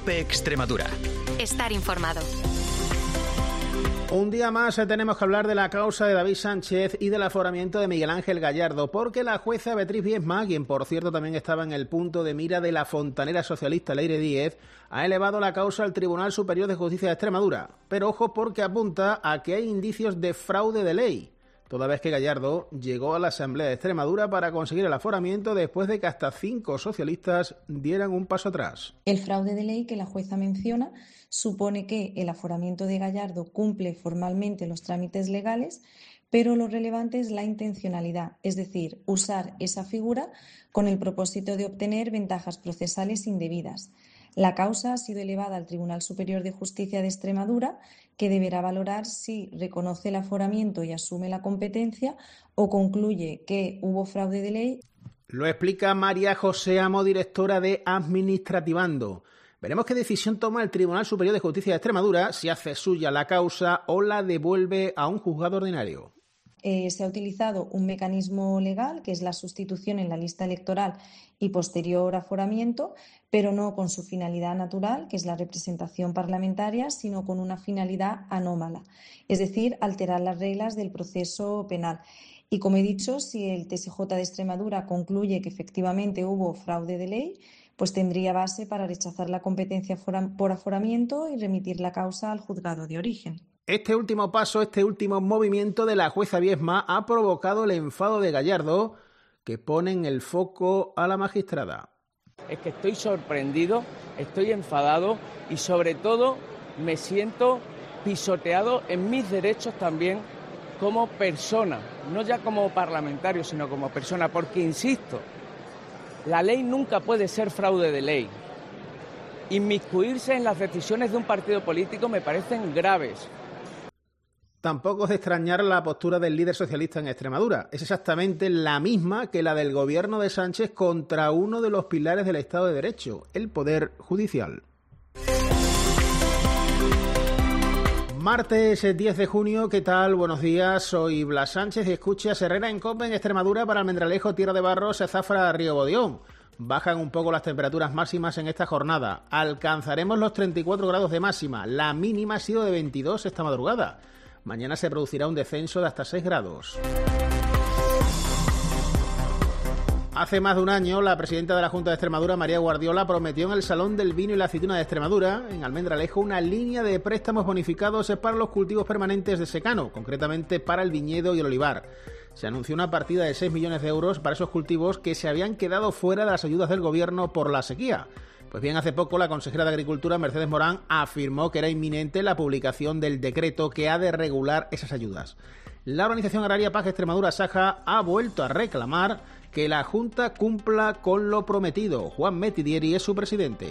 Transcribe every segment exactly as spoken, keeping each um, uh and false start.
COPE Extremadura. Estar informado. Un día más tenemos que hablar de la causa de David Sánchez y del aforamiento de Miguel Ángel Gallardo, porque la jueza Beatriz Viesma, quien por cierto también estaba en el punto de mira de la fontanera socialista Leire Díez, ha elevado la causa al Tribunal Superior de Justicia de Extremadura. Pero ojo, porque apunta a que hay indicios de fraude de ley, toda vez que Gallardo llegó a la Asamblea de Extremadura para conseguir el aforamiento después de que hasta cinco socialistas dieran un paso atrás. El fraude de ley que la jueza menciona supone que el aforamiento de Gallardo cumple formalmente los trámites legales, pero lo relevante es la intencionalidad, es decir, usar esa figura con el propósito de obtener ventajas procesales indebidas. La causa ha sido elevada al Tribunal Superior de Justicia de Extremadura, que deberá valorar si reconoce el aforamiento y asume la competencia o concluye que hubo fraude de ley. Lo explica María José Amo, directora de Administrativando. Veremos qué decisión toma el Tribunal Superior de Justicia de Extremadura, si hace suya la causa o la devuelve a un juzgado ordinario. Eh, se ha utilizado un mecanismo legal, que es la sustitución en la lista electoral y posterior aforamiento, pero no con su finalidad natural, que es la representación parlamentaria, sino con una finalidad anómala, es decir, alterar las reglas del proceso penal. Y como he dicho, si el T S J de Extremadura concluye que efectivamente hubo fraude de ley, pues tendría base para rechazar la competencia por aforamiento y remitir la causa al juzgado de origen. Este último paso, este último movimiento de la jueza Viesma ha provocado el enfado de Gallardo, que pone en el foco a la magistrada. Es que estoy sorprendido, estoy enfadado y sobre todo me siento pisoteado en mis derechos también como persona, no ya como parlamentario, sino como persona, porque insisto, la ley nunca puede ser fraude de ley. Inmiscuirse en las decisiones de un partido político me parecen graves. Tampoco es de extrañar la postura del líder socialista en Extremadura. Es exactamente la misma que la del gobierno de Sánchez contra uno de los pilares del Estado de Derecho, el Poder Judicial. Martes diez de junio, ¿qué tal? Buenos días, soy Blas Sánchez y escuchas Herrera en COPE en Extremadura para Almendralejo, Tierra de Barros, Zafra, Río Bodeón. Bajan un poco las temperaturas máximas en esta jornada. Alcanzaremos los treinta y cuatro grados de máxima. La mínima ha sido de veintidós esta madrugada. Mañana se producirá un descenso de hasta seis grados. Hace más de un año, la presidenta de la Junta de Extremadura, María Guardiola, prometió en el Salón del Vino y la Aceituna de Extremadura, en Almendralejo, una línea de préstamos bonificados para los cultivos permanentes de secano, concretamente para el viñedo y el olivar. Se anunció una partida de seis millones de euros para esos cultivos que se habían quedado fuera de las ayudas del gobierno por la sequía. Pues bien, hace poco la consejera de Agricultura, Mercedes Morán, afirmó que era inminente la publicación del decreto que ha de regular esas ayudas. La organización agraria Paz Extremadura Saja ha vuelto a reclamar que la Junta cumpla con lo prometido. Juan Metidieri es su presidente.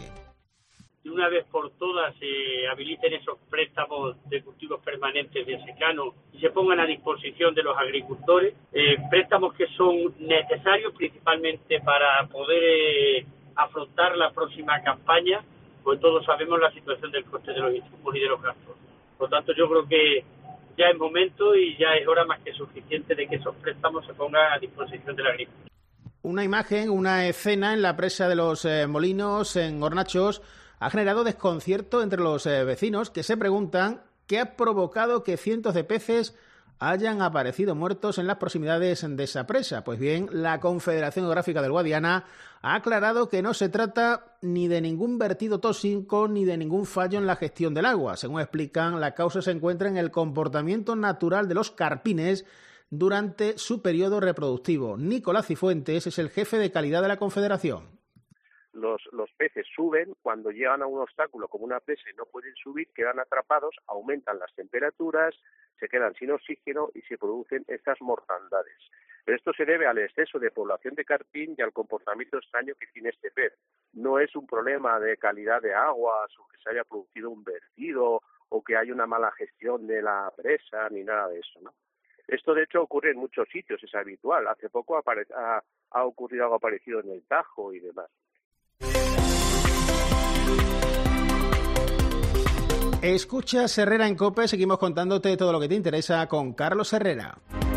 De una vez por todas se eh, habiliten esos préstamos de cultivos permanentes de secano y se pongan a disposición de los agricultores, eh, préstamos que son necesarios principalmente para poder eh, afrontar la próxima campaña, pues todos sabemos la situación del coste de los insumos y de los gastos. Por lo tanto, yo creo que ya es momento y ya es hora más que suficiente de que esos préstamos se pongan a disposición del agricultor. Una imagen, una escena en la presa de los eh, Molinos, en Hornachos, ha generado desconcierto entre los eh, vecinos que se preguntan qué ha provocado que cientos de peces hayan aparecido muertos en las proximidades de esa presa. Pues bien, la Confederación Hidrográfica del Guadiana ha aclarado que no se trata ni de ningún vertido tóxico ni de ningún fallo en la gestión del agua. Según explican, la causa se encuentra en el comportamiento natural de los carpines durante su periodo reproductivo. Nicolás Cifuentes es el jefe de calidad de la Confederación. Los, los peces suben, cuando llegan a un obstáculo como una presa y no pueden subir, quedan atrapados, aumentan las temperaturas, se quedan sin oxígeno y se producen estas mortandades. Pero esto se debe al exceso de población de carpín y al comportamiento extraño que tiene este pez. No es un problema de calidad de aguas o que se haya producido un vertido o que haya una mala gestión de la presa ni nada de eso, ¿no? Esto, de hecho, ocurre en muchos sitios, es habitual. Hace poco apare- ha, ha ocurrido algo parecido en el Tajo y demás. Escuchas Herrera en COPE, seguimos contándote todo lo que te interesa con Carlos Herrera.